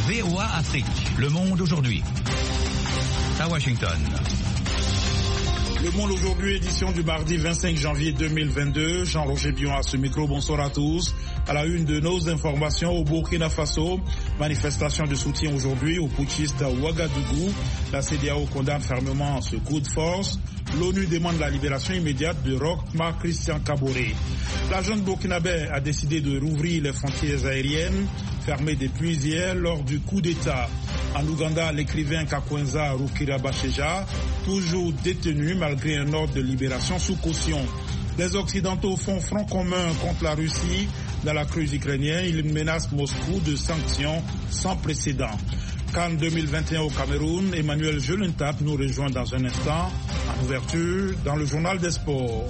VOA Afrique, le monde aujourd'hui. À Washington. Le Monde aujourd'hui, édition du mardi 25 janvier 2022. Jean-Roger Bion à ce micro, bonsoir à tous. À la une de nos informations, au Burkina Faso, manifestation de soutien aujourd'hui aux putschistes à Ouagadougou. La CEDEAO condamne fermement ce coup de force. L'ONU demande la libération immédiate de Roch-Marc Christian Kaboré. La junte burkinabé a décidé de rouvrir les frontières aériennes fermées depuis hier lors du coup d'État. En Ouganda, l'écrivain Kakwenza Rukirabasheja, toujours détenu malgré un ordre de libération sous caution. Les Occidentaux font front commun contre la Russie dans la crise ukrainienne. Ils menacent Moscou de sanctions sans précédent. Cannes 2021 au Cameroun, Emmanuel Jelentap nous rejoint dans un instant. En ouverture, dans le journal des sports.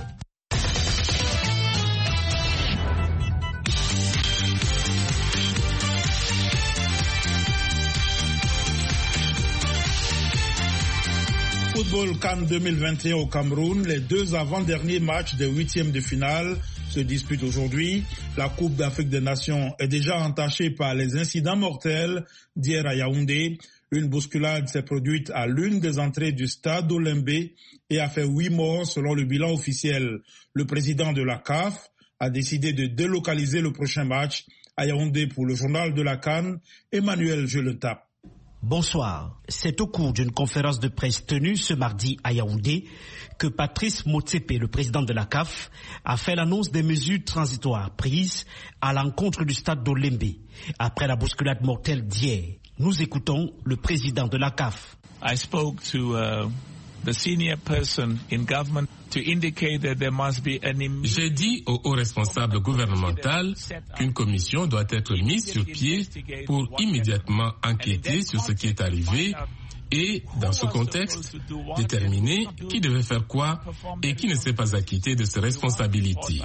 Football Cannes 2021 au Cameroun, les deux avant-derniers matchs des huitièmes de finale se disputent aujourd'hui. La Coupe d'Afrique des Nations est déjà entachée par les incidents mortels d'hier à Yaoundé. Une bousculade s'est produite à l'une des entrées du stade d'Olembe et a fait 8 morts selon le bilan officiel. Le président de la CAF a décidé de délocaliser le prochain match à Yaoundé pour le journal de la CAN, Emmanuel Jelentap. Bonsoir. C'est au cours d'une conférence de presse tenue ce mardi à Yaoundé que Patrice Motsepe, le président de la CAF, a fait l'annonce des mesures transitoires prises à l'encontre du stade d'Olembe après la bousculade mortelle d'hier. Nous écoutons le président de la CAF. I spoke to the senior person in government to indicate that there must be an immediate... J'ai dit au haut responsable gouvernemental qu'une commission doit être mise sur pied pour immédiatement enquêter sur ce qui est arrivé et, dans ce contexte, déterminer qui devait faire quoi et qui ne s'est pas acquitté de ses responsabilités.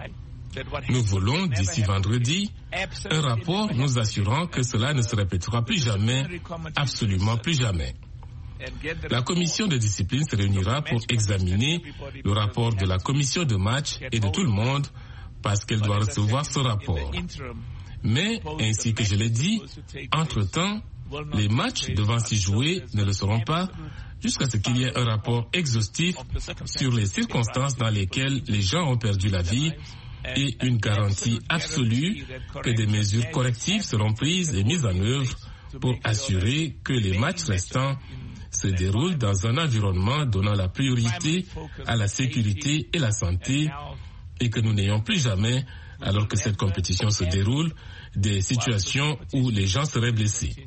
Nous voulons, d'ici vendredi, un rapport nous assurant que cela ne se répétera plus jamais, absolument plus jamais. La commission de discipline se réunira pour examiner le rapport de la commission de match et de tout le monde parce qu'elle doit recevoir ce rapport. Mais, ainsi que je l'ai dit, entre-temps, les matchs devant s'y jouer ne le seront pas jusqu'à ce qu'il y ait un rapport exhaustif sur les circonstances dans lesquelles les gens ont perdu la vie et une garantie absolue que des mesures correctives seront prises et mises en œuvre pour assurer que les matchs restants se déroulent dans un environnement donnant la priorité à la sécurité et la santé et que nous n'ayons plus jamais, alors que cette compétition se déroule, des situations où les gens seraient blessés.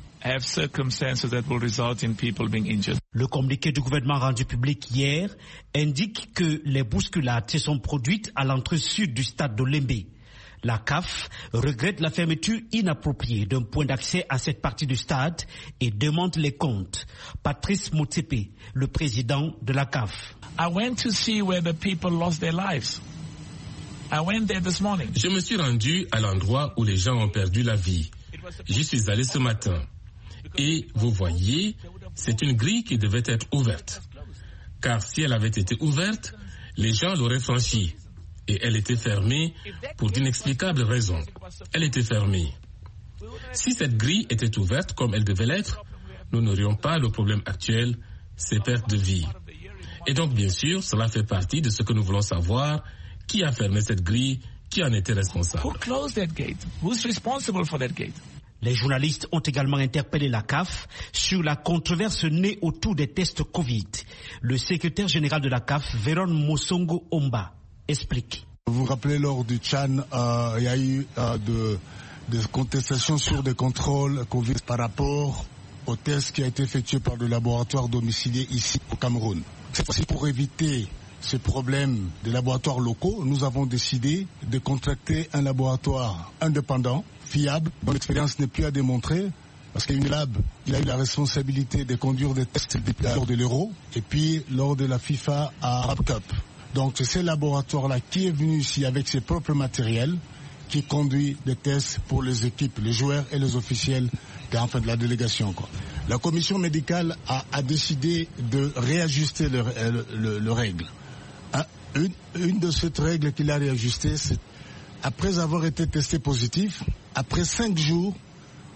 Le communiqué du gouvernement rendu public hier indique que les bousculades se sont produites à l'entrée sud du stade d'Olembe. La CAF regrette la fermeture inappropriée d'un point d'accès à cette partie du stade et demande les comptes. Patrice Motsepe, le président de la CAF. Je me suis rendu à l'endroit où les gens ont perdu la vie. J'y suis allé ce matin. Et vous voyez, c'est une grille qui devait être ouverte. Car si elle avait été ouverte, les gens l'auraient franchie. Et elle était fermée pour d'inexplicables raisons. Elle était fermée. Si cette grille était ouverte comme elle devait l'être, nous n'aurions pas le problème actuel, ces pertes de vie. Et donc, bien sûr, cela fait partie de ce que nous voulons savoir. Qui a fermé cette grille? Qui en était responsable? Les journalistes ont également interpellé la CAF sur la controverse née autour des tests Covid. Le secrétaire général de la CAF, Véron Mosongo Omba, explique. Vous vous rappelez, lors du Tchad, il y a eu des contestations sur des contrôles Covid par rapport au test qui a été effectué par le laboratoire domicilié ici au Cameroun. Cette fois-ci, pour éviter ce problème des laboratoires locaux, nous avons décidé de contracter un laboratoire indépendant, fiable, dont l'expérience n'est plus à démontrer, parce qu'UNILAB, il a eu la responsabilité de conduire des tests lors de l'Euro et puis lors de la FIFA à Arab Cup. Donc c'est ce laboratoire-là qui est venu ici avec ses propres matériels, qui conduit des tests pour les équipes, les joueurs et les officiels de la délégation. La commission médicale a décidé de réajuster le règle. Une de ces règles qu'il a réajustées, c'est après avoir été testé positif, après 5 jours,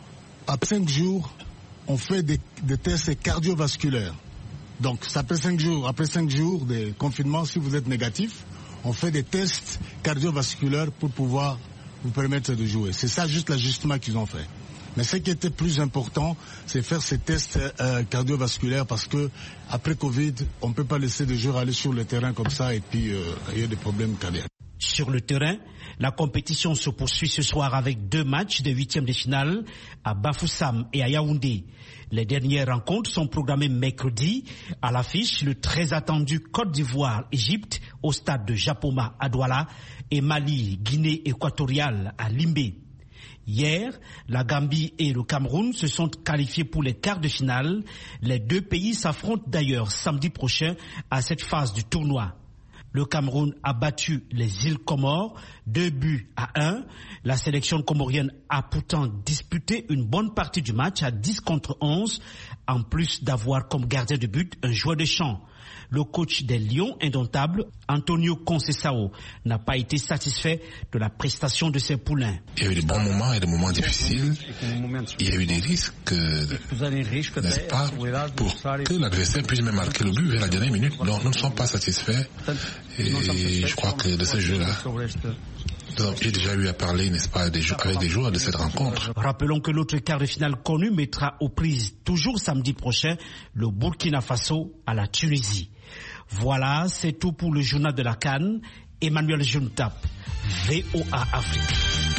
Après 5 jours, on fait des tests cardiovasculaires. Donc, après 5 jours de confinement, si vous êtes négatif, on fait des tests cardiovasculaires pour pouvoir vous permettre de jouer. C'est ça juste l'ajustement qu'ils ont fait. Mais ce qui était plus important, c'est faire ces tests cardiovasculaires parce que après Covid, on ne peut pas laisser des joueurs aller sur le terrain comme ça et puis il y a des problèmes cardiaques. Sur le terrain, la compétition se poursuit ce soir avec 2 matchs de 8e de finale à Bafoussam et à Yaoundé. Les dernières rencontres sont programmées mercredi. À l'affiche, le très attendu Côte d'Ivoire-Égypte au stade de Japoma à Douala et Mali-Guinée équatoriale à Limbé. Hier, la Gambie et le Cameroun se sont qualifiés pour les quarts de finale. Les 2 pays s'affrontent d'ailleurs samedi prochain à cette phase du tournoi. Le Cameroun a battu les îles Comores 2-1. La sélection comorienne a pourtant disputé une bonne partie du match à 10-11, en plus d'avoir comme gardien de but un joueur de champ. Le coach des Lions indomptables, Antonio Conceição, n'a pas été satisfait de la prestation de ses poulains. Il y a eu des bons moments et des moments difficiles. Il y a eu des risques, n'est-ce pas, pour que l'adversaire puisse même marquer le but vers la dernière minute. Donc nous ne sommes pas satisfaits et je crois que de ce jeu-là, j'ai déjà eu à parler, n'est-ce pas, avec des joueurs de cette rencontre. Rappelons que l'autre quart de finale connu mettra aux prises toujours samedi prochain le Burkina Faso à la Tunisie. Voilà, c'est tout pour le journal de la CAN. Emmanuel Juntap, VOA Afrique.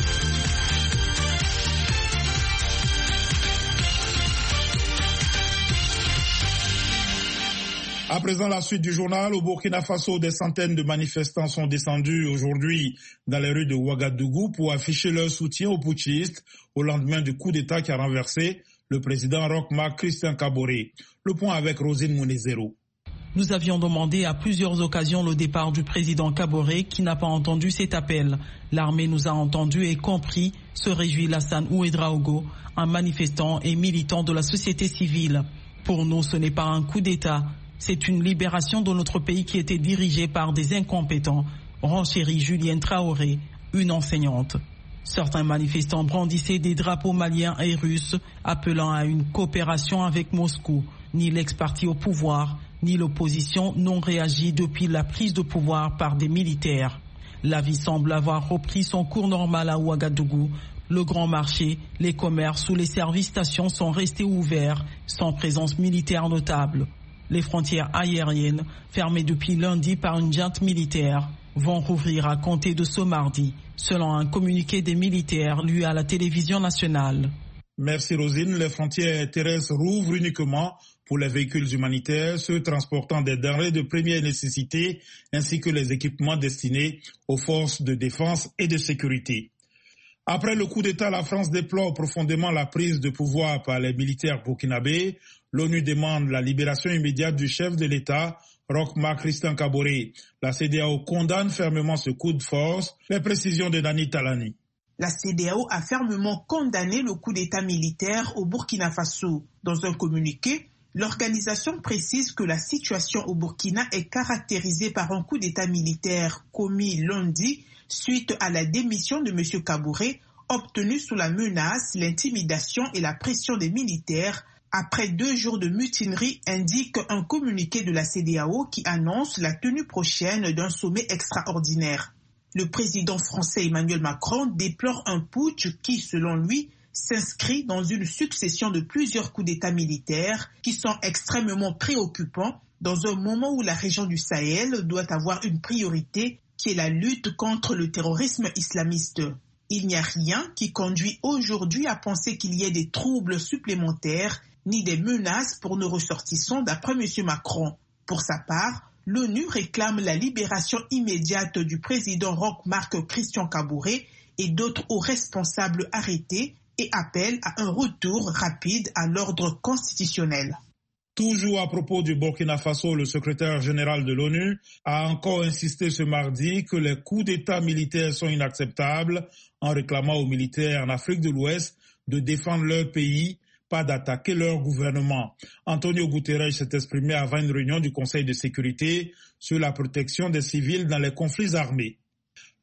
À présent, la suite du journal. Au Burkina Faso, des centaines de manifestants sont descendus aujourd'hui dans les rues de Ouagadougou pour afficher leur soutien aux putschistes au lendemain du coup d'État qui a renversé le président Roch-Marc Christian Kaboré. Le point avec Rosine Mounezero. Nous avions demandé à plusieurs occasions le départ du président Kaboré qui n'a pas entendu cet appel. L'armée nous a entendus et compris, se réjouit Lassane Ouedraogo, un manifestant et militant de la société civile. Pour nous, ce n'est pas un coup d'État. C'est une libération de notre pays qui était dirigée par des incompétents, renchérit Julienne Traoré, une enseignante. Certains manifestants brandissaient des drapeaux maliens et russes, appelant à une coopération avec Moscou. Ni l'ex-parti au pouvoir, ni l'opposition n'ont réagi depuis la prise de pouvoir par des militaires. La vie semble avoir repris son cours normal à Ouagadougou. Le grand marché, les commerces ou les services stations sont restés ouverts, sans présence militaire notable. Les frontières aériennes, fermées depuis lundi par une junte militaire, vont rouvrir à compter de ce mardi, selon un communiqué des militaires lu à la télévision nationale. Merci Rosine. Les frontières terrestres rouvrent uniquement pour les véhicules humanitaires, ceux transportant des denrées de première nécessité, ainsi que les équipements destinés aux forces de défense et de sécurité. Après le coup d'État, la France déplore profondément la prise de pouvoir par les militaires burkinabés. L'ONU demande la libération immédiate du chef de l'État, Roch-Marc Christian Kaboré. La CEDEAO condamne fermement ce coup de force. Les précisions de Dani Talani. La CEDEAO a fermement condamné le coup d'État militaire au Burkina Faso. Dans un communiqué, l'organisation précise que la situation au Burkina est caractérisée par un coup d'État militaire commis lundi suite à la démission de M. Kaboré, obtenu sous la menace, l'intimidation et la pression des militaires. Après 2 jours de mutinerie, indique un communiqué de la CEDEAO qui annonce la tenue prochaine d'un sommet extraordinaire. Le président français Emmanuel Macron déplore un putsch qui, selon lui, s'inscrit dans une succession de plusieurs coups d'État militaires qui sont extrêmement préoccupants dans un moment où la région du Sahel doit avoir une priorité qui est la lutte contre le terrorisme islamiste. Il n'y a rien qui conduit aujourd'hui à penser qu'il y ait des troubles supplémentaires ni des menaces pour nos ressortissants, d'après M. Macron. Pour sa part, l'ONU réclame la libération immédiate du président Roch-Marc Christian Kaboré et d'autres hauts responsables arrêtés et appelle à un retour rapide à l'ordre constitutionnel. Toujours à propos du Burkina Faso, le secrétaire général de l'ONU a encore insisté ce mardi que les coups d'État militaires sont inacceptables en réclamant aux militaires en Afrique de l'Ouest de défendre leur pays, pas d'attaquer leur gouvernement. Antonio Guterres s'est exprimé avant une réunion du Conseil de sécurité sur la protection des civils dans les conflits armés.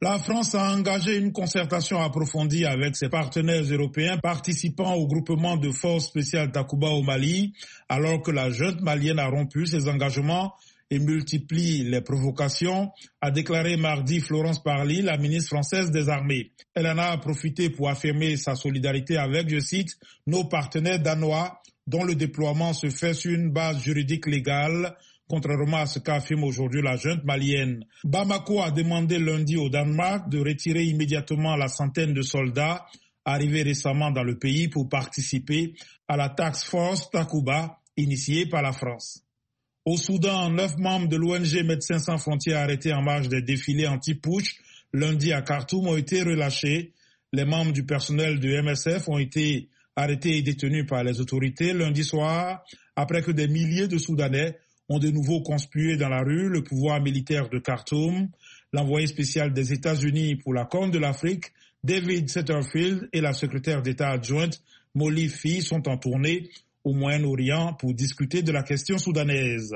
La France a engagé une concertation approfondie avec ses partenaires européens participant au groupement de forces spéciales Takuba au Mali, alors que la junte malienne a rompu ses engagements et multiplie les provocations, a déclaré mardi Florence Parly, la ministre française des Armées. Elle en a profité pour affirmer sa solidarité avec, je cite, nos partenaires danois, dont le déploiement se fait sur une base juridique légale, contrairement à ce qu'affirme aujourd'hui la junte malienne. Bamako a demandé lundi au Danemark de retirer immédiatement la centaine de soldats arrivés récemment dans le pays pour participer à la Task Force Takuba initiée par la France. Au Soudan, 9 membres de l'ONG Médecins sans frontières arrêtés en marge des défilés anti-putsch lundi à Khartoum ont été relâchés. Les membres du personnel de MSF ont été arrêtés et détenus par les autorités lundi soir après que des milliers de Soudanais ont de nouveau conspué dans la rue le pouvoir militaire de Khartoum. L'envoyé spécial des États-Unis pour la Corne de l'Afrique, David Satterfield, et la secrétaire d'État adjointe Molly Fee sont en tournée au Moyen-Orient pour discuter de la question soudanaise.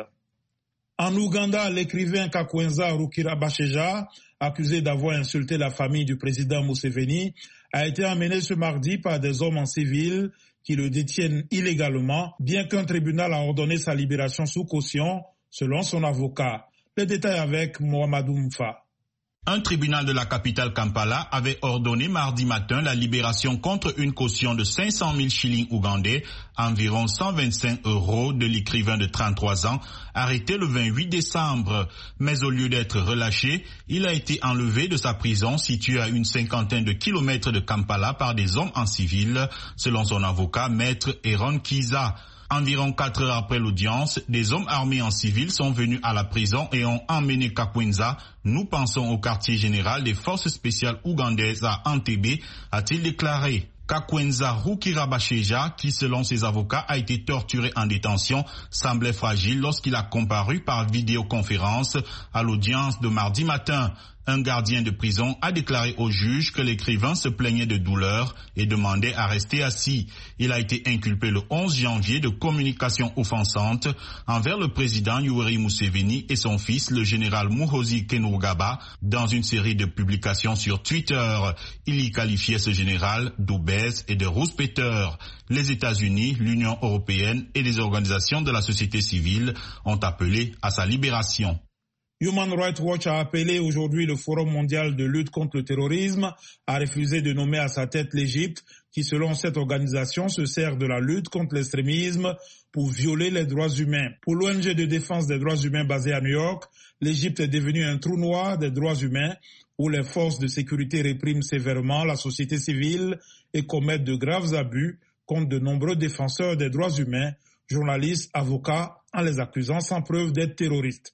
En Ouganda, l'écrivain Kakwenza Rukirabasheja, accusé d'avoir insulté la famille du président Museveni, a été emmené ce mardi par des hommes en civil qui le détiennent illégalement, bien qu'un tribunal a ordonné sa libération sous caution, selon son avocat. Les détails avec Mohamedou Mfa. Un tribunal de la capitale Kampala avait ordonné mardi matin la libération contre une caution de 500 000 shillings ougandais, environ 125 € de l'écrivain de 33 ans, arrêté le 28 décembre. Mais au lieu d'être relâché, il a été enlevé de sa prison située à une cinquantaine de kilomètres de Kampala par des hommes en civil, selon son avocat, maître Aaron Kiza. Environ 4 heures après l'audience, des hommes armés en civil sont venus à la prison et ont emmené Kakwenza. Nous pensons au quartier général des forces spéciales ougandaises à Entebbe, a-t-il déclaré. Kakwenza Rukirabasheja, qui selon ses avocats a été torturé en détention, semblait fragile lorsqu'il a comparu par vidéoconférence à l'audience de mardi matin. Un gardien de prison a déclaré au juge que l'écrivain se plaignait de douleur et demandait à rester assis. Il a été inculpé le 11 janvier de communication offensante envers le président Yoweri Museveni et son fils, le général Muhoozi Kainerugaba, dans une série de publications sur Twitter. Il y qualifiait ce général d'obèse et de rouspéteur. Les États-Unis, l'Union européenne et les organisations de la société civile ont appelé à sa libération. Human Rights Watch a appelé aujourd'hui le Forum mondial de lutte contre le terrorisme à refuser de nommer à sa tête l'Égypte, qui selon cette organisation se sert de la lutte contre l'extrémisme pour violer les droits humains. Pour l'ONG de défense des droits humains basée à New York, l'Égypte est devenue un trou noir des droits humains où les forces de sécurité répriment sévèrement la société civile et commettent de graves abus contre de nombreux défenseurs des droits humains, journalistes, avocats, en les accusant sans preuve d'être terroristes.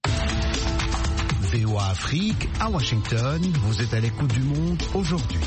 VOA Afrique, à Washington, vous êtes à l'écoute du monde aujourd'hui.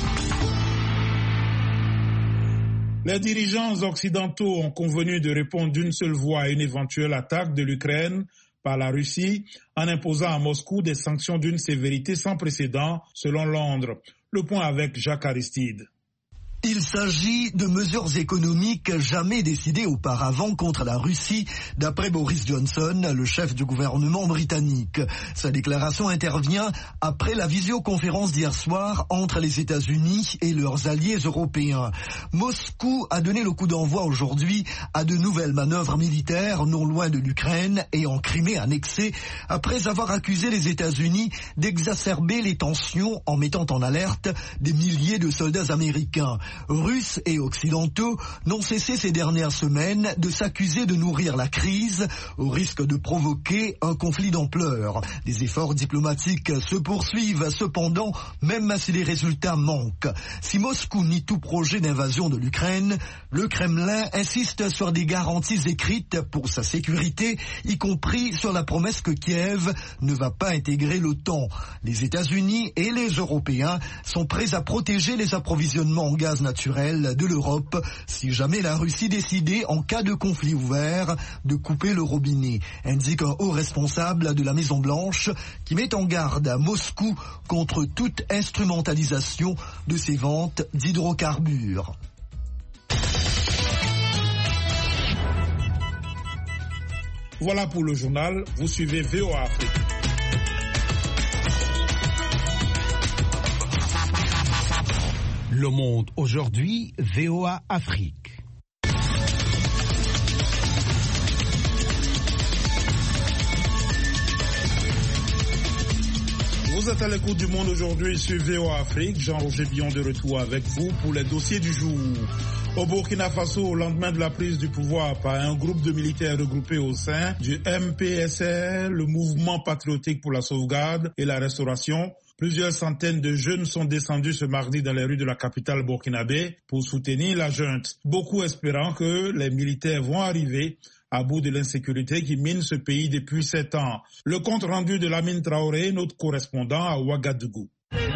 Les dirigeants occidentaux ont convenu de répondre d'une seule voix à une éventuelle attaque de l'Ukraine par la Russie en imposant à Moscou des sanctions d'une sévérité sans précédent, selon Londres. Le point avec Jacques Aristide. Il s'agit de mesures économiques jamais décidées auparavant contre la Russie, d'après Boris Johnson, le chef du gouvernement britannique. Sa déclaration intervient après la visioconférence d'hier soir entre les États-Unis et leurs alliés européens. Moscou a donné le coup d'envoi aujourd'hui à de nouvelles manœuvres militaires non loin de l'Ukraine et en Crimée annexée, après avoir accusé les États-Unis d'exacerber les tensions en mettant en alerte des milliers de soldats américains. Russes et occidentaux n'ont cessé ces dernières semaines de s'accuser de nourrir la crise au risque de provoquer un conflit d'ampleur. Les efforts diplomatiques se poursuivent cependant, même si les résultats manquent. Si Moscou nie tout projet d'invasion de l'Ukraine, le Kremlin insiste sur des garanties écrites pour sa sécurité, y compris sur la promesse que Kiev ne va pas intégrer l'OTAN. Les États-Unis et les Européens sont prêts à protéger les approvisionnements en gaz naturel de l'Europe si jamais la Russie décidait, en cas de conflit ouvert, de couper le robinet, indique un haut responsable de la Maison-Blanche qui met en garde à Moscou contre toute instrumentalisation de ses ventes d'hydrocarbures. Voilà pour le journal, vous suivez VOA Afrique. Le Monde aujourd'hui, VOA Afrique. Vous êtes à l'écoute du Monde aujourd'hui sur VOA Afrique. Jean-Roger Billon de retour avec vous pour les dossiers du jour. Au Burkina Faso, au lendemain de la prise du pouvoir par un groupe de militaires regroupés au sein du MPSR, le mouvement patriotique pour la sauvegarde et la restauration, plusieurs centaines de jeunes sont descendus ce mardi dans les rues de la capitale burkinabé pour soutenir la junte, beaucoup espérant que les militaires vont arriver à bout de l'insécurité qui mine ce pays depuis 7 ans. Le compte rendu de Lamine Traoré, notre correspondant à Ouagadougou.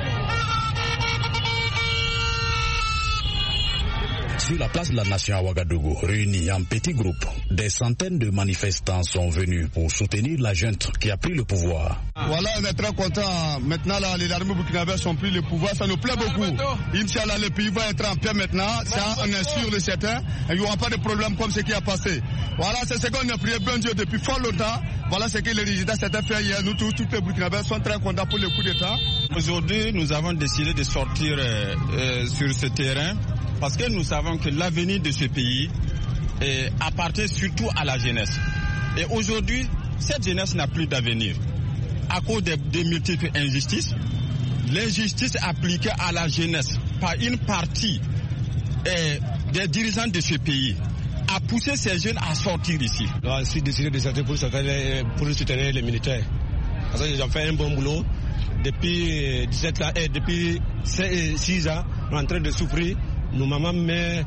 Sur la place de la Nation à Ouagadougou, réunis en petits groupes, des centaines de manifestants sont venus pour soutenir la junte qui a pris le pouvoir. Voilà, on est très contents. Maintenant, là, les armées burkinabées ont pris le pouvoir. Ça nous plaît beaucoup. Inch'Allah, le pays va être en paix maintenant. Ça, on est sûr de certain. Il n'y aura pas de problème comme ce qui a passé. Voilà, c'est ce qu'on a prié bien Dieu depuis fort longtemps. Voilà ce que les résultats s'étaient fait hier. Nous tous les Burkinabés sont très contents pour le coup d'État. Aujourd'hui, nous avons décidé de sortir sur ce terrain parce que nous savons que l'avenir de ce pays appartient surtout à la jeunesse. Et aujourd'hui, cette jeunesse n'a plus d'avenir. À cause des multiples injustices, l'injustice appliquée à la jeunesse par une partie des dirigeants de ce pays a poussé ces jeunes à sortir ici. Je suis décidé de sortir pour soutenir les militaires. Parce qu'ils ont fait un bon boulot. Depuis 6 ans, on est en train de souffrir. Nos mamans, mères,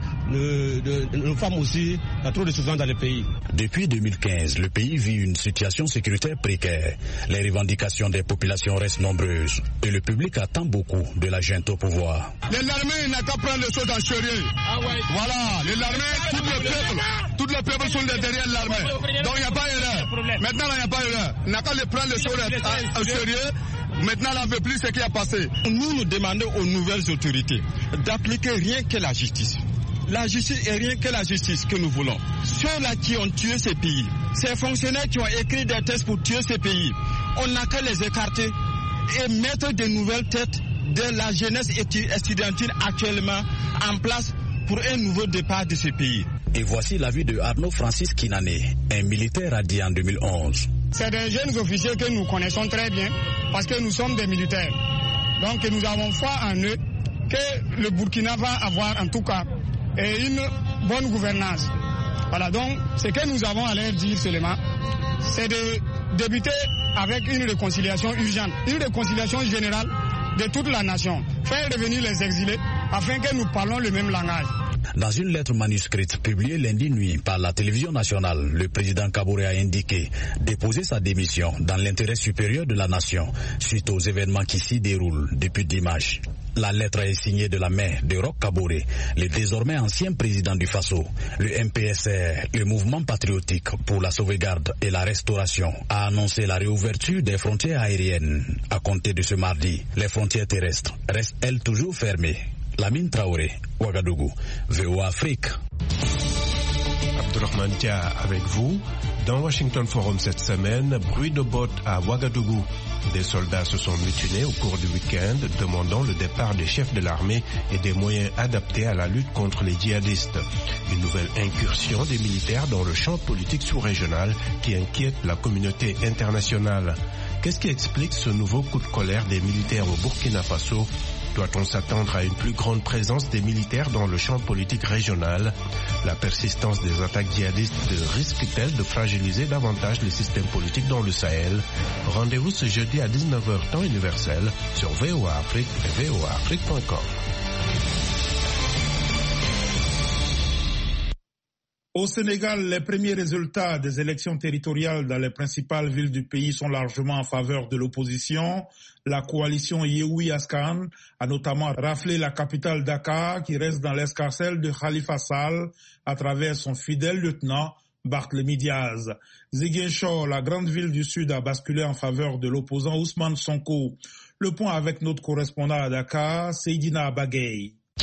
nos femmes aussi, il y a trop de souffrance dans le pays. Depuis 2015, le pays vit une situation sécuritaire précaire. Les revendications des populations restent nombreuses et le public attend beaucoup de la junte au pouvoir. L'armée n'a qu'à prendre les choses en sérieux. Voilà, l'armée, tout le peuple sont derrière l'armée. Donc il n'y a pas d'erreur. Maintenant, il n'y a pas d'erreur. Il n'a qu'à prendre les choses en sérieux. Maintenant, on ne veut plus ce qui a passé. Nous demandons aux nouvelles autorités d'appliquer rien que la justice. La justice est rien que la justice que nous voulons. Ceux-là qui ont tué ces pays, ces fonctionnaires qui ont écrit des textes pour tuer ces pays, on n'a qu'à les écarter et mettre de nouvelles têtes de la jeunesse estudiantine actuellement en place pour un nouveau départ de ce pays. Et voici l'avis de Arnaud Francis Kinané, un militaire radié en 2011. C'est des jeunes officiers que nous connaissons très bien parce que nous sommes des militaires. Donc nous avons foi en eux que le Burkina va avoir en tout cas une bonne gouvernance. Voilà, donc ce que nous avons à leur dire seulement, c'est de débuter avec une réconciliation urgente, une réconciliation générale de toute la nation, faire revenir les exilés afin que nous parlons le même langage. Dans une lettre manuscrite publiée lundi nuit par la télévision nationale, le président Kaboré a indiqué déposer sa démission dans l'intérêt supérieur de la nation suite aux événements qui s'y déroulent depuis dimanche. La lettre est signée de la main de Roch Kaboré, le désormais ancien président du Faso. Le MPSR, le mouvement patriotique pour la sauvegarde et la restauration, a annoncé la réouverture des frontières aériennes à compter de ce mardi. Les frontières terrestres restent, elles, toujours fermées. Lamine Traoré, Ouagadougou, VOA Afrique. Abdourahmane Dia avec vous. Dans Washington Forum cette semaine, bruit de bottes à Ouagadougou. Des soldats se sont mutinés au cours du week-end, demandant le départ des chefs de l'armée et des moyens adaptés à la lutte contre les djihadistes. Une nouvelle incursion des militaires dans le champ politique sous-régional qui inquiète la communauté internationale. Qu'est-ce qui explique ce nouveau coup de colère des militaires au Burkina Faso ? Doit-on s'attendre à une plus grande présence des militaires dans le champ politique régional? La persistance des attaques djihadistes risque-t-elle de fragiliser davantage le système politique dans le Sahel? Rendez-vous ce jeudi à 19h temps universel sur VOA Afrique et voaafrique.com. Au Sénégal, les premiers résultats des élections territoriales dans les principales villes du pays sont largement en faveur de l'opposition. La coalition Yewwi Askan a notamment raflé la capitale Dakar qui reste dans l'escarcelle de Khalifa Sall à travers son fidèle lieutenant Barthélémy Diaz. Ziguinchor, la grande ville du Sud, a basculé en faveur de l'opposant Ousmane Sonko. Le point avec notre correspondant à Dakar, Seydina Bagay.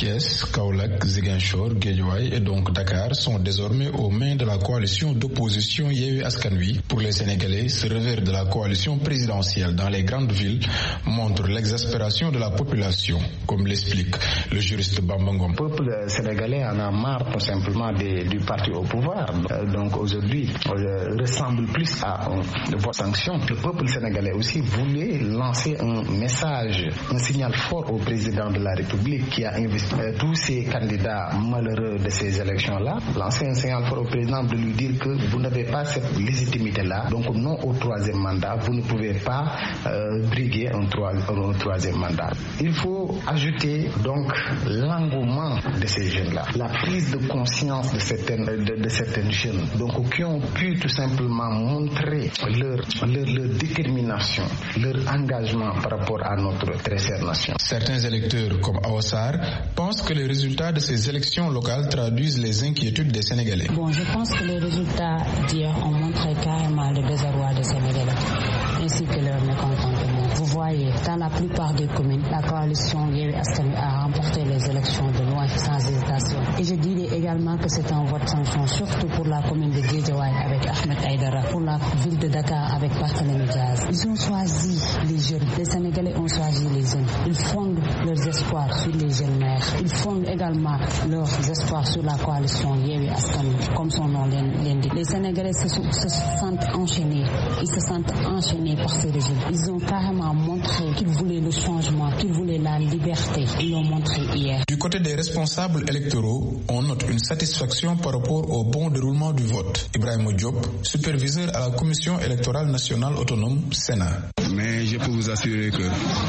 Thiès, Kaolack, Ziguinchor, Guédiawaye et donc Dakar sont désormais aux mains de la coalition d'opposition Yewwi Askan Wi. Pour les Sénégalais, ce revers de la coalition présidentielle dans les grandes villes montre l'exaspération de la population, comme l'explique le juriste Bamba Ngom. Le peuple sénégalais en a marre tout simplement du parti au pouvoir. Donc aujourd'hui, ressemble plus à une vote sanction. Le peuple sénégalais aussi voulait lancer un message, un signal fort au président de la République qui a investi tous ces candidats malheureux de ces élections-là, lancer un signal fort au président de lui dire que vous n'avez pas cette légitimité-là, donc non au troisième mandat, vous ne pouvez pas briguer un troisième mandat. Il faut ajouter donc l'engouement de ces jeunes-là, la prise de conscience de certains jeunes, donc qui ont pu tout simplement montrer leur détermination, leur engagement par rapport à notre très chère nation. Certains électeurs comme Awassar pensent que les résultats de ces élections locales traduisent les inquiétudes des Sénégalais. Je pense que les résultats d'hier ont montré carrément le désarroi des Sénégalais ainsi que leur mécontentement. Vous voyez, dans la plupart des communes, la coalition Yewwi Askan Wi a remporté les élections de loin, sans hésitation. Et je dirais également que c'est un vote sanction, surtout pour la commune de Guédiawaye avec Ahmed Aïdara, pour la ville de Dakar avec Barthélémy Diaz. Ils ont choisi les jeunes, les Sénégalais ont choisi les jeunes. Ils fondent leurs espoirs sur les jeunes maires. Ils fondent également leurs espoirs sur la coalition Yewwi Askan Wi, comme son nom l'indique. Les Sénégalais se sentent enchaînés. Ils se sentent enchaînés par ces régimes. Ils ont carrément montré qu'ils voulaient le changement, qu'ils voulaient la liberté. Ils l'ont montré hier. Du côté des responsables électoraux, on note une satisfaction par rapport au bon déroulement du vote. Ibrahima Diop, superviseur à la Commission électorale nationale autonome Sénat. Mais je peux vous assurer que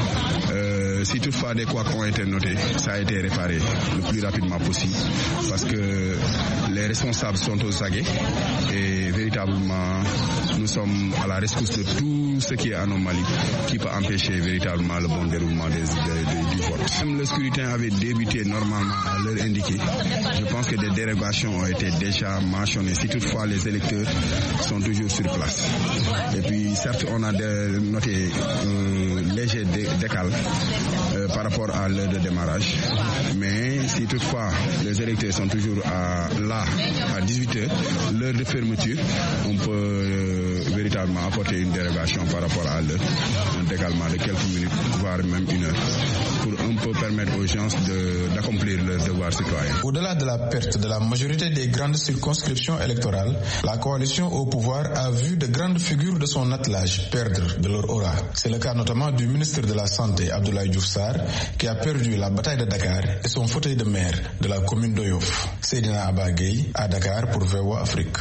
si toutefois des couacs ont été notés, ça a été réparé le plus rapidement possible parce que les responsables sont aux aguets et véritablement nous sommes à la rescousse de tout ce qui est anomalie qui peut empêcher véritablement le bon déroulement du vote. Même le scrutin avait débuté normalement à l'heure indiquée. Je pense que des dérogations ont été déjà mentionnées si toutefois les électeurs sont toujours sur place. Et puis certes on a noté un léger décal par rapport à l'heure de démarrage, mais si toutefois les électeurs sont toujours là à 18h, l'heure de fermeture, on peut véritablement apporter une dérogation par rapport à l'heure, un décalement de quelques minutes, voire même une heure, pour un peu permettre aux gens d'accomplir leurs devoirs citoyens. Au-delà de la perte de la majorité des grandes circonscriptions électorales, la coalition au pouvoir a vu de grandes figures de son attelage perdre de leur aura. C'est le cas notamment du ministre de la Santé, Abdoulaye Diouf Sarr, qui a perdu la bataille de Dakar et son fauteuil de maire de la commune de Yoff. Seydina Abba Gueye à Dakar pour VOA Afrique.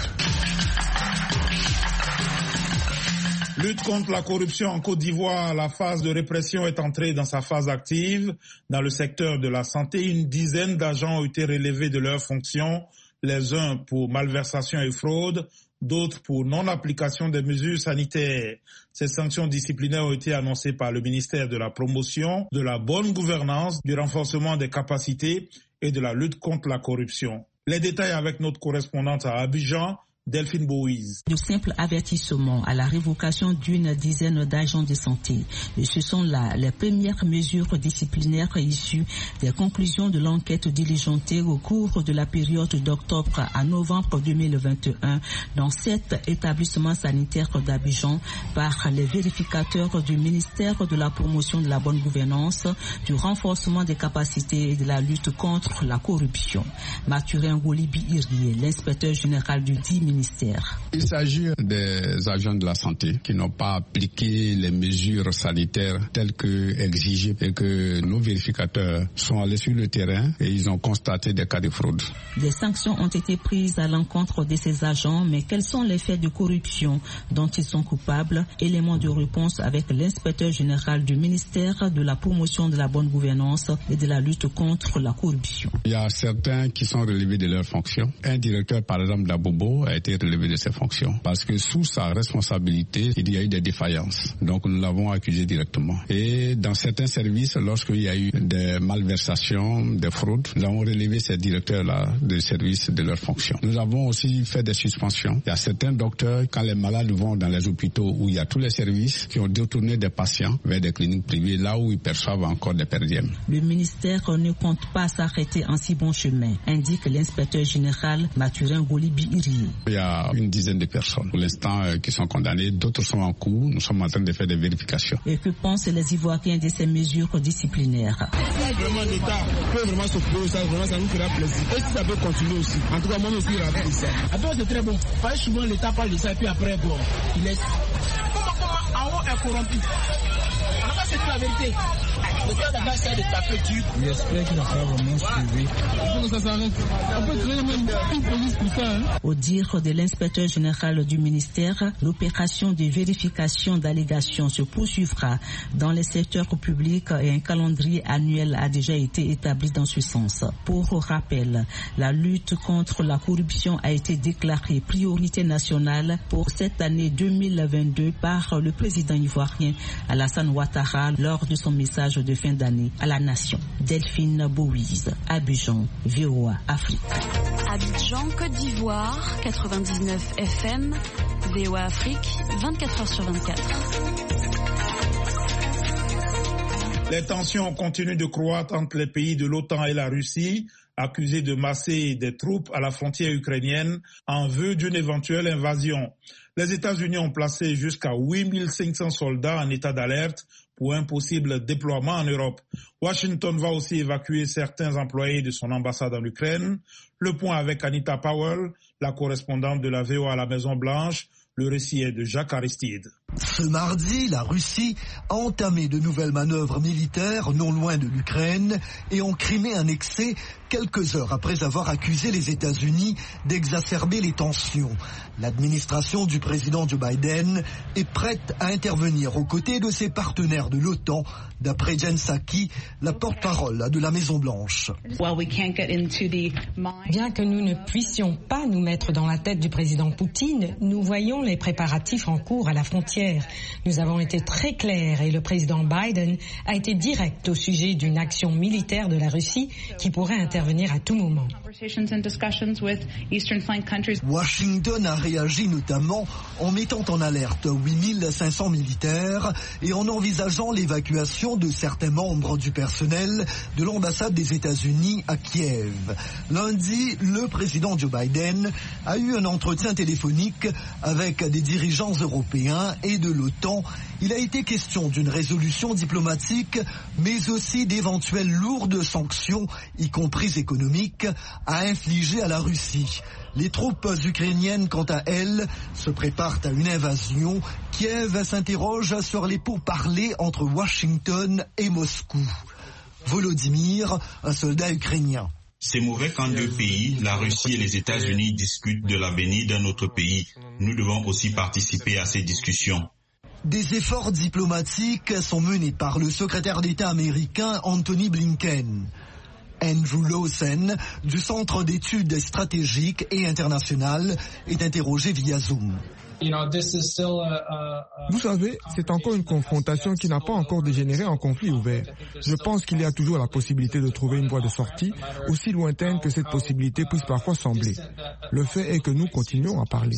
Lutte contre la corruption en Côte d'Ivoire, la phase de répression est entrée dans sa phase active. Dans le secteur de la santé, une dizaine d'agents ont été relevés de leurs fonctions, les uns pour malversation et fraude, d'autres pour non-application des mesures sanitaires. Ces sanctions disciplinaires ont été annoncées par le ministère de la Promotion, de la bonne gouvernance, du renforcement des capacités et de la lutte contre la corruption. Les détails avec notre correspondante à Abidjan, Delphine Boïse. De simples avertissements à la révocation d'une dizaine d'agents de santé. Et ce sont là les premières mesures disciplinaires issues des conclusions de l'enquête diligentée au cours de la période d'octobre à novembre 2021 dans 7 établissements sanitaires d'Abidjan par les vérificateurs du ministère de la Promotion de la bonne gouvernance, du renforcement des capacités et de la lutte contre la corruption. Mathurin Golibi-Irie, l'inspecteur général du dit ministère. Il s'agit des agents de la santé qui n'ont pas appliqué les mesures sanitaires telles que exigées et que nos vérificateurs sont allés sur le terrain et ils ont constaté des cas de fraude. Des sanctions ont été prises à l'encontre de ces agents, mais quels sont les faits de corruption dont ils sont coupables? Élément de réponse avec l'inspecteur général du ministère de la Promotion de la bonne gouvernance et de la lutte contre la corruption. Il y a certains qui sont relevés de leurs fonctions. Un directeur, par exemple, d'Abobo, a été relevé de ses fonctions parce que sous sa responsabilité, il y a eu des défaillances. Donc nous l'avons accusé directement. Et dans certains services, lorsqu'il y a eu des malversations, des fraudes, nous avons relevé ces directeurs-là de services de leurs fonctions. Nous avons aussi fait des suspensions. Il y a certains docteurs, quand les malades vont dans les hôpitaux où il y a tous les services, qui ont détourné des patients vers des cliniques privées, là où ils perçoivent encore des perdièmes. Le ministère ne compte pas s'arrêter en si bon chemin, indique l'inspecteur général Mathurin Golibi-Iri. Il y a une dizaine de personnes pour l'instant qui sont condamnées, d'autres sont en cours, nous sommes en train de faire des vérifications. Et que pensent les Ivoiriens de ces mesures disciplinaires? Vraiment, l'État peut vraiment s'opposer, ça nous fera plaisir. Et si ça peut continuer aussi, en tout cas moi je suis ravi de ça. Attends, c'est très bon, parce que souvent l'État parle de ça et puis après bon, il laisse. En haut est corrompu. C'est la vérité. J'espère qu'il n'a pas vraiment suivi. Il faut que ça s'arrête. On peut créer même une police pour ça. Au dire de l'inspecteur général du ministère, l'opération de vérification d'allégations se poursuivra dans les secteurs publics et un calendrier annuel a déjà été établi dans ce sens. Pour rappel, la lutte contre la corruption a été déclarée priorité nationale pour cette année 2022 par le président ivoirien Alassane Ouattara lors de son message de fin d'année à la nation. Delphine Bouise, Abidjan, VOA Afrique. Abidjan, Côte d'Ivoire, 99 FM, VOA Afrique, 24h sur 24. Les tensions continuent de croître entre les pays de l'OTAN et la Russie, accusés de masser des troupes à la frontière ukrainienne en vue d'une éventuelle invasion. Les États-Unis ont placé jusqu'à 8500 soldats en état d'alerte pour un possible déploiement en Europe. Washington va aussi évacuer certains employés de son ambassade en Ukraine. Le point avec Anita Powell, la correspondante de la VOA à la Maison-Blanche. Le récit est de Jacques Aristide. Ce mardi, la Russie a entamé de nouvelles manœuvres militaires non loin de l'Ukraine et en Crimée annexée quelques heures après avoir accusé les États-Unis d'exacerber les tensions. L'administration du président Joe Biden est prête à intervenir aux côtés de ses partenaires de l'OTAN, d'après Jen Psaki, la porte-parole de la Maison-Blanche. Bien que nous ne puissions pas nous mettre dans la tête du président Poutine, nous voyons les préparatifs en cours à la frontière. Nous avons été très clairs et le président Biden a été direct au sujet d'une action militaire de la Russie qui pourrait intervenir à tout moment. Washington a réagi notamment en mettant en alerte 8500 militaires et en envisageant l'évacuation de certains membres du personnel de l'ambassade des États-Unis à Kiev. Lundi, le président Joe Biden a eu un entretien téléphonique avec des dirigeants européens et de l'OTAN. Il a été question d'une résolution diplomatique, mais aussi d'éventuelles lourdes sanctions, y compris économiques, à infliger à la Russie. Les troupes ukrainiennes, quant à elles, se préparent à une invasion. Kiev s'interroge sur les pourparlers entre Washington et Moscou. Volodymyr, un soldat ukrainien. C'est mauvais quand deux pays, la Russie et les États-Unis, discutent de l'avenir d'un autre pays. Nous devons aussi participer à ces discussions. Des efforts diplomatiques sont menés par le secrétaire d'État américain Anthony Blinken. Andrew Lawson, du Centre d'études stratégiques et internationales, est interrogé via Zoom. Vous savez, c'est encore une confrontation qui n'a pas encore dégénéré en conflit ouvert. Je pense qu'il y a toujours la possibilité de trouver une voie de sortie, aussi lointaine que cette possibilité puisse parfois sembler. Le fait est que nous continuons à parler.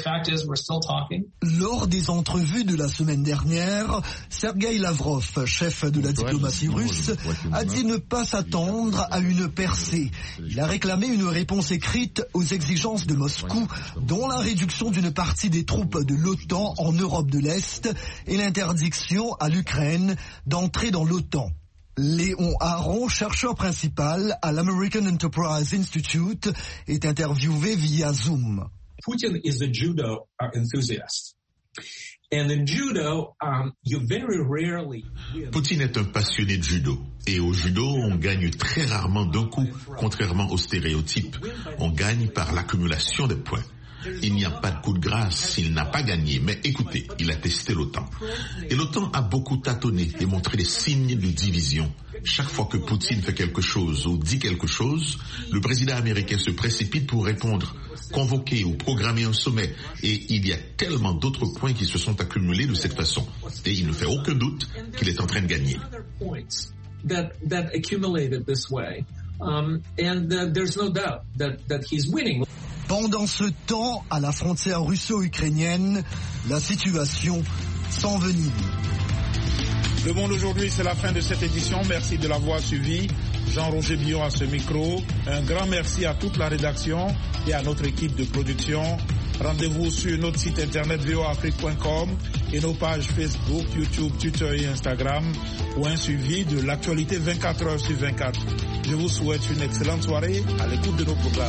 Lors des entrevues de la semaine dernière, Sergueï Lavrov, chef de la diplomatie russe, a dit ne pas s'attendre à une percée. Il a réclamé une réponse écrite aux exigences de Moscou, dont la réduction d'une partie des troupes de l'OTAN en Europe de l'Est et l'interdiction à l'Ukraine d'entrer dans l'OTAN. Léon Aron, chercheur principal à l'American Enterprise Institute, est interviewé via Zoom. Putin is a judo enthusiast. And in judo, you very rarely... Poutine est un passionné de judo. Et au judo, on gagne très rarement d'un coup, contrairement aux stéréotypes. On gagne par l'accumulation des points. Il n'y a pas de coup de grâce, il n'a pas gagné. Mais écoutez, il a testé l'OTAN. Et l'OTAN a beaucoup tâtonné et montré des signes de division. Chaque fois que Poutine fait quelque chose ou dit quelque chose, le président américain se précipite pour répondre, convoquer ou programmer un sommet. Et il y a tellement d'autres points qui se sont accumulés de cette façon. Et il ne fait aucun doute qu'il est en train de gagner. That accumulated this way. There's no doubt that he's winning. Pendant ce temps, à la frontière russo-ukrainienne, la situation s'envenime. Le Monde aujourd'hui, c'est la fin de cette édition. Merci de l'avoir suivi. Jean-Roger Billon à ce micro. Un grand merci à toute la rédaction et à notre équipe de production. Rendez-vous sur notre site internet voafrique.com et nos pages Facebook, YouTube, Twitter et Instagram pour un suivi de l'actualité 24 heures sur 24. Je vous souhaite une excellente soirée à l'écoute de nos programmes.